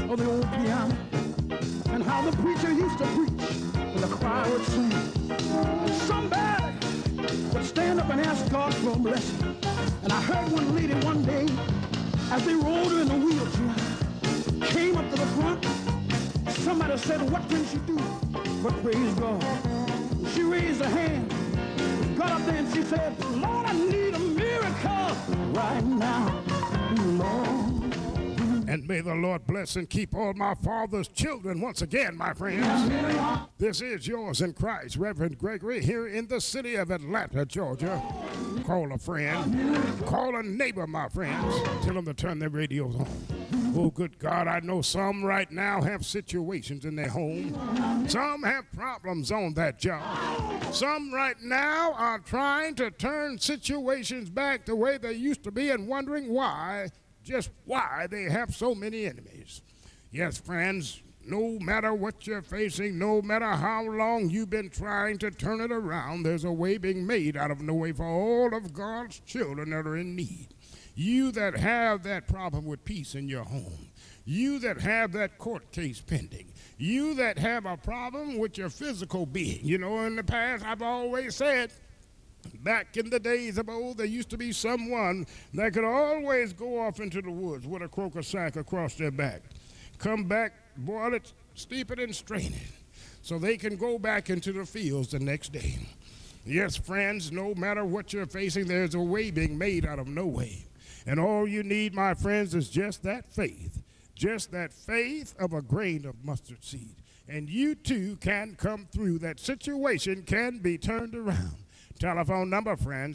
of the old piano, and how the preacher used to preach and the choir would sing. And somebody would stand up and ask God for a blessing. And I heard one lady one day, as they rolled her in the wheelchair, came up to the front. Somebody said, what can she do but praise God? And she raised her hand, got up there and she said, Lord, I need a miracle right now, Lord. And may the Lord bless and keep all my father's children once again, my friends. This is yours in Christ, Reverend Gregory, here in the city of Atlanta, Georgia. Call a friend, call a neighbor, my friends. Tell them to turn their radios on. Oh, good God, I know some right now have situations in their home. Some have problems on that job. Some right now are trying to turn situations back the way they used to be and wondering why, just why they have so many enemies. Yes, friends, no matter what you're facing, no matter how long you've been trying to turn it around, there's a way being made out of no way for all of God's children that are in need. You that have that problem with peace in your home, you that have that court case pending, you that have a problem with your physical being. You know, in the past, I've always said, back in the days of old, there used to be someone that could always go off into the woods with a croaker sack across their back, come back, boil it, steep it, and strain it, so they can go back into the fields the next day. Yes, friends, no matter what you're facing, there's a way being made out of no way. And all you need, my friends, is just that faith of a grain of mustard seed. And you too can come through. That situation can be turned around. Telephone number, friends,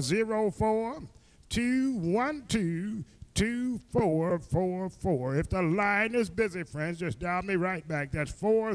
404-212-2444. If the line is busy, friends, just dial me right back. That's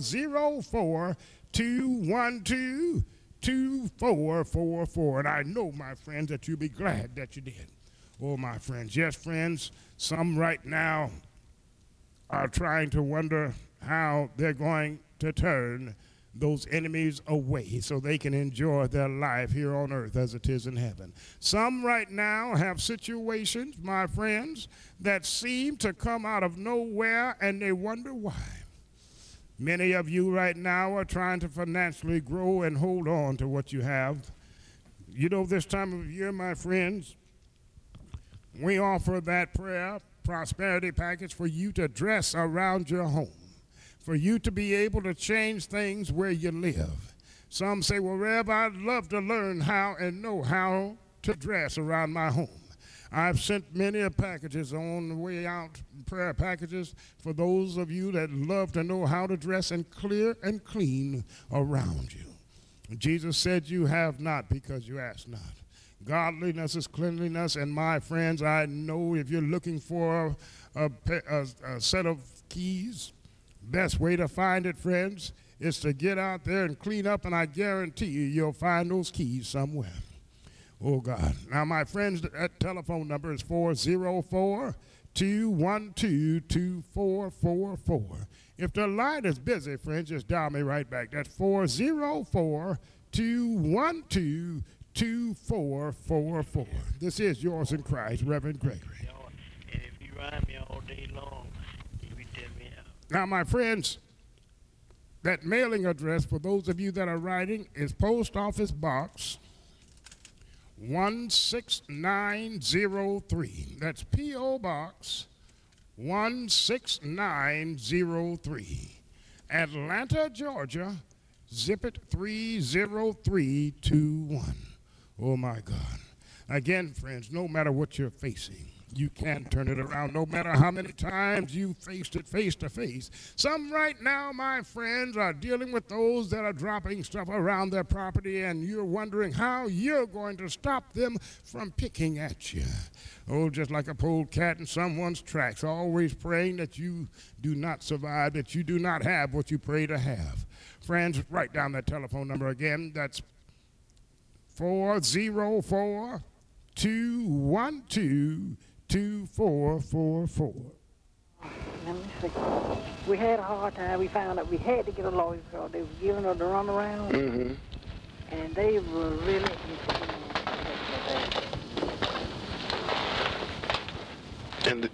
404-212-2444. And I know, my friends, that you'll be glad that you did. Oh, my friends. Yes, friends, some right now are trying to wonder how they're going to turn those enemies away so they can enjoy their life here on earth as it is in heaven. Some right now have situations, my friends, that seem to come out of nowhere, and they wonder why. Many of you right now are trying to financially grow and hold on to what you have. You know, this time of year, my friends, we offer that prayer prosperity package for you to dress around your home, for you to be able to change things where you live. Some say, well, Rev, I'd love to learn how and know how to dress around my home. I've sent many packages on the way out, prayer packages, for those of you that love to know how to dress and clear and clean around you. Jesus said you have not because you ask not. Godliness is cleanliness, and my friends, I know if you're looking for a set of keys, best way to find it, friends, is to get out there and clean up, and I guarantee you, you'll find those keys somewhere. Oh, God. Now, my friends, that telephone number is 404-212-2444. If the line is busy, friends, just dial me right back. That's 404-212-2444. This is yours in Christ, Reverend Gregory. And if you ride me all day long, you tell me out. Now, my friends, that mailing address for those of you that are writing is Post Office Box 16903. That's P.O. Box 16903. Atlanta, Georgia, zip it 30321. Oh, my God. Again, friends, no matter what you're facing, you can turn it around no matter how many times you faced it face to face. Some right now, my friends, are dealing with those that are dropping stuff around their property, and you're wondering how you're going to stop them from picking at you. Oh, just like a polecat in someone's tracks, always praying that you do not survive, that you do not have what you pray to have. Friends, write down that telephone number again. That's 404-212-2444. Let me see. We had a hard time. We found out we had to get a lawyer because they were giving her the runaround. Mm-hmm. And they were really... And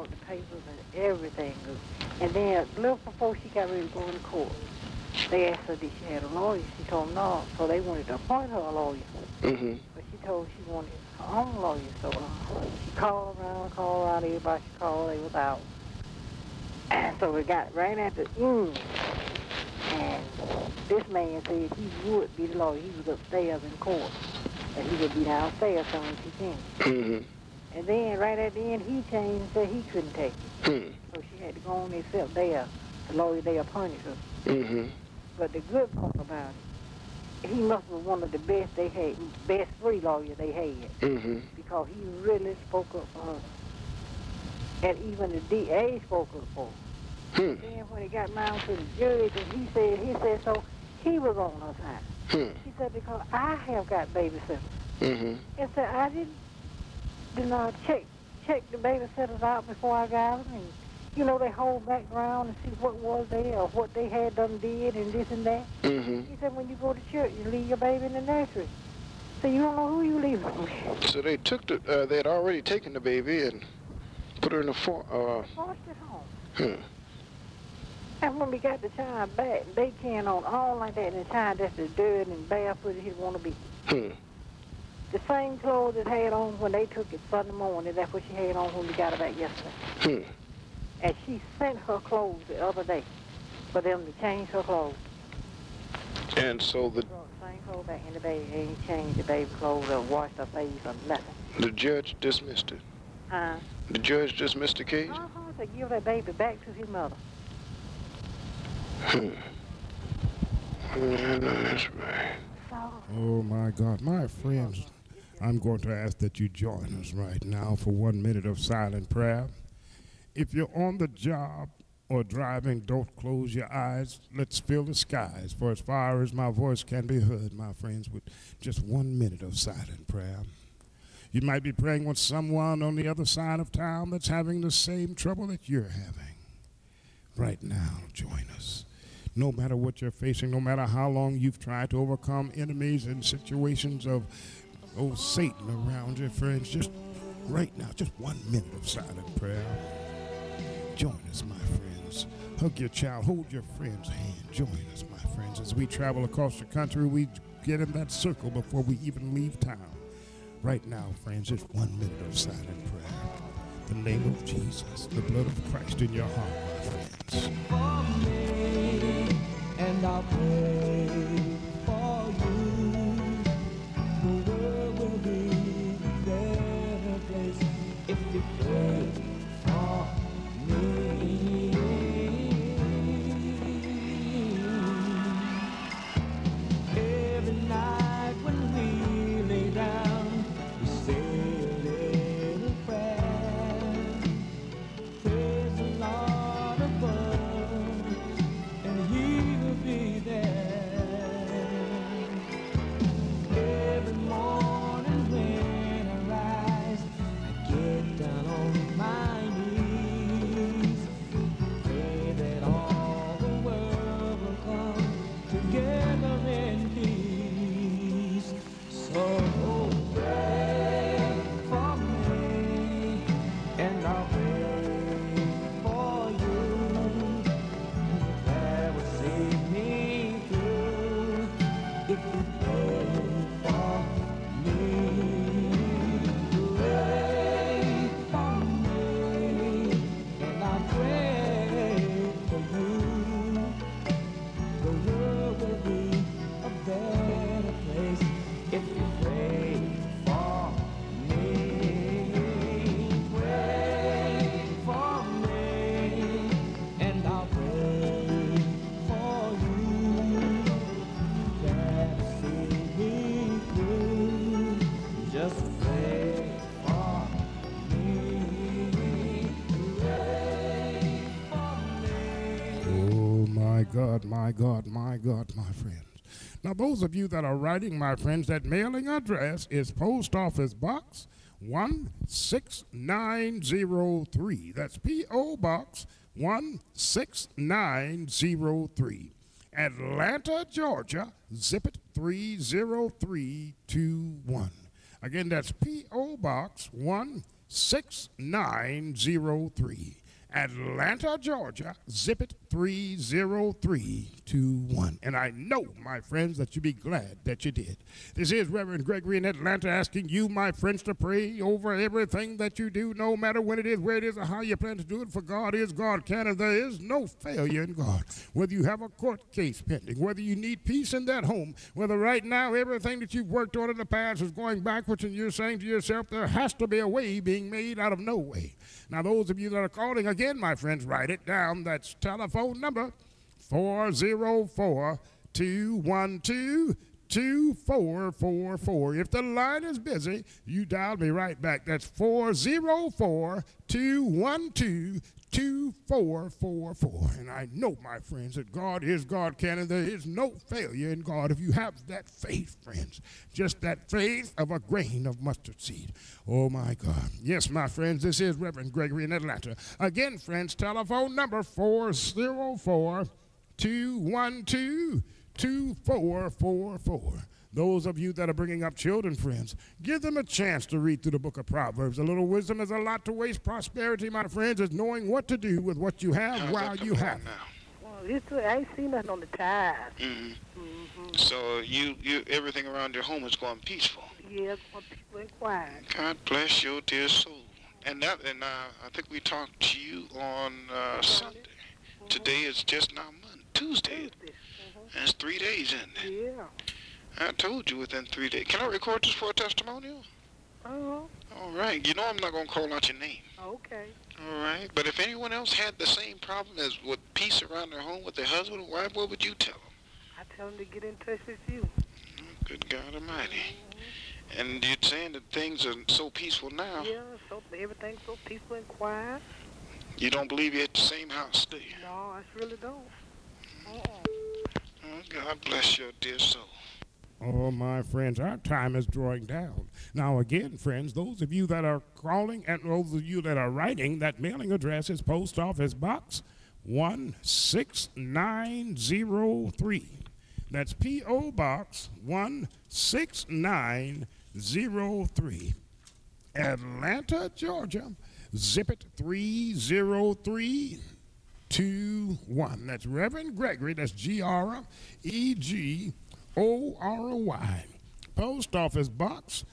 brought the papers and everything. And then a little before she got ready to go in court, they asked her did she had a lawyer. She told them no, so they wanted to appoint her a lawyer. Mm-hmm. But she told she wanted her own lawyer, so she called around, everybody she called, they was out. And so we got right at the end. And this man said he would be the lawyer. He was upstairs in court. And he would be downstairs soon as he came. Mm-hmm. And then right at the end, he changed and said he couldn't take it. Mm-hmm. So she had to go on and sit there. The lawyer, they appointed her. Mm-hmm. But the good part about it, he must be one of the best they had, best free lawyers they had. Mm-hmm. Because he really spoke up for her. And even the DA spoke up for her. Hmm. Then when it got down to the judge, and he said so, he was on her side. Hmm. He said, because I have got babysitters. Mm-hmm. And said, I did not check the babysitters out before I got them. And, you know, they whole background and see what was there or what they had done did and this and that. Mm-hmm. He said, when you go to church, you leave your baby in the nursery. So you don't know who you leave them with. So they took they had already taken the baby and put her in a Forced it home. Hmm. And when we got the child back, they carrying on all like that, and the child just as dirty and barefoot as he want to be. Hmm. The same clothes it had on when they took it Sunday morning, that's what she had on when we got her back yesterday. Hmm. And she sent her clothes the other day for them to change her clothes. And so Brought the same clothes back in the baby, ain't changed the baby clothes or washed her face or nothing. the judge dismissed it. The judge dismissed the case? To give that baby back to his mother. Hmm. That's right. Oh, my God. My friends, I'm going to ask that you join us right now for 1 minute of silent prayer. If you're on the job or driving, don't close your eyes. Let's fill the skies. For as far as my voice can be heard, my friends, with just 1 minute of silent prayer. You might be praying with someone on the other side of town that's having the same trouble that you're having. Right now, join us. No matter what you're facing, no matter how long you've tried to overcome enemies and situations of Satan around your friends, just right now, just 1 minute of silent prayer. Join us, my friends. Hug your child, hold your friend's hand. Join us, my friends. As we travel across the country, we get in that circle before we even leave town. Right now, friends, just 1 minute of silent prayer. The name of Jesus, the blood of Christ in your heart, my friends. For me, and I'll pray for you. The world will be a better place if you pray for me. Every night when we lay down, we say a little prayer. Praise the Lord above, and He will be there. Every morning when I rise, I get down on my knees. Pray that all the world will come together in peace. So pray for me, and I'll pray for you. That will see me through if you pray for me. Pray for me, and I'll pray for you. The world will be a better place if you pray for me. Pray for me, and I'll pray for you. That'll see me through. Just pray for me. Pray for me. Oh, my God, my God, my God, my friends. Now, those of you that are writing, my friends, that mailing address is Post Office Box 16903. That's P.O. Box 16903. Atlanta, Georgia, zip it 30321. Again, that's P.O. Box 16903. 6903. Atlanta, Georgia, zip it 30321. And I know, my friends, that you'll be glad that you did. This is Reverend Gregory in Atlanta asking you, my friends, to pray over everything that you do, no matter when it is, where it is, or how you plan to do it. For God is, God can, and there is no failure in God. Whether you have a court case pending, whether you need peace in that home, whether right now everything that you've worked on in the past is going backwards and you're saying to yourself, there has to be a way being made out of no way. Now, those of you that are calling, again, my friends, write it down. That's telephone number 404-212-2444. If the line is busy, you dial me right back. That's 404-212-2444. And I know, my friends, that God is, God can, and there is no failure in God if you have that faith, friends. Just that faith of a grain of mustard seed. Oh, my God. Yes, my friends, this is Reverend Gregory in Atlanta. Again, friends, telephone number 404-212-2444. Those of you that are bringing up children, friends, give them a chance to read through the book of Proverbs. A little wisdom is a lot to waste. Prosperity, my friends, is knowing what to do with what you have while you have it. Well, I ain't seen nothing on the tide. So you everything around your home is going peaceful. Yeah, going peaceful and quiet. God bless your dear soul. And I think we talked to you on Sunday. Today is just now Tuesday. And it's 3 days in there. Yeah. I told you within 3 days. Can I record this for a testimonial? Uh-huh. All right. You know I'm not going to call out your name. Okay. All right. But if anyone else had the same problem as with peace around their home with their husband or wife, what would you tell them? I tell them to get in touch with you. Good God Almighty. And you're saying that things are so peaceful now. Yeah, so everything's so peaceful and quiet. You don't believe you're at the same house, do you? No, I really don't. Oh, God bless your dear soul. Oh, my friends, our time is drawing down. Now, again, friends, those of you that are calling and those of you that are writing, that mailing address is Post Office Box 16903. That's P.O. Box 16903. Atlanta, Georgia. Zip it 30321. That's Reverend Gregory. That's Gregory. Post Office Box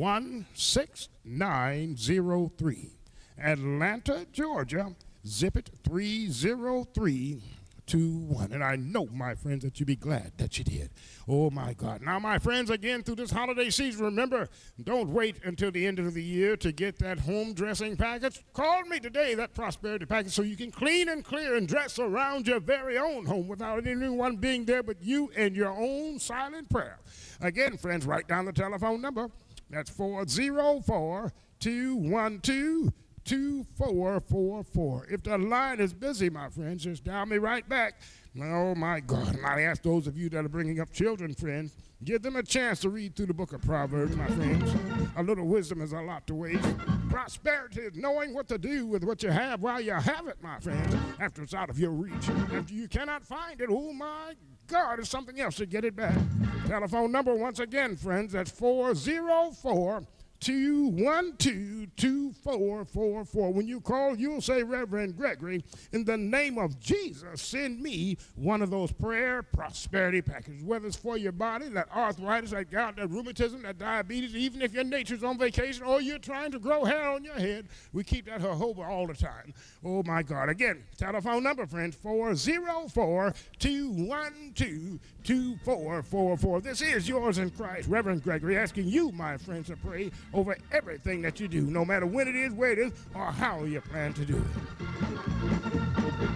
16903. Atlanta, Georgia. Zip it 30321. And I know, my friends, that you'll be glad that you did. Oh, my God. Now, my friends, again, through this holiday season, remember, don't wait until the end of the year to get that home dressing package. Call me today, that prosperity package, so you can clean and clear and dress around your very own home without anyone being there but you and your own silent prayer. Again, friends, write down the telephone number. That's 404-212-2444. If the line is busy, my friends, just dial me right back. Oh, my God. And I ask those of you that are bringing up children, friends, give them a chance to read through the book of Proverbs, my friends. A little wisdom is a lot to waste. Prosperity is knowing what to do with what you have while you have it, my friends, after it's out of your reach. After you cannot find it, oh, my God, it's something else to get it back. Telephone number, once again, friends, that's 404-212-2444. When you call, you'll say, Reverend Gregory, in the name of Jesus, send me one of those prayer prosperity packages, whether it's for your body, that arthritis, that gout, that rheumatism, that diabetes, even if your nature's on vacation or you're trying to grow hair on your head, we keep that jojoba all the time. Oh, my God. Again, telephone number, friends, 404-212-2444. This is yours in Christ, Reverend Gregory, asking you, my friends, to pray over everything that you do, no matter when it is, where it is, or how you plan to do it.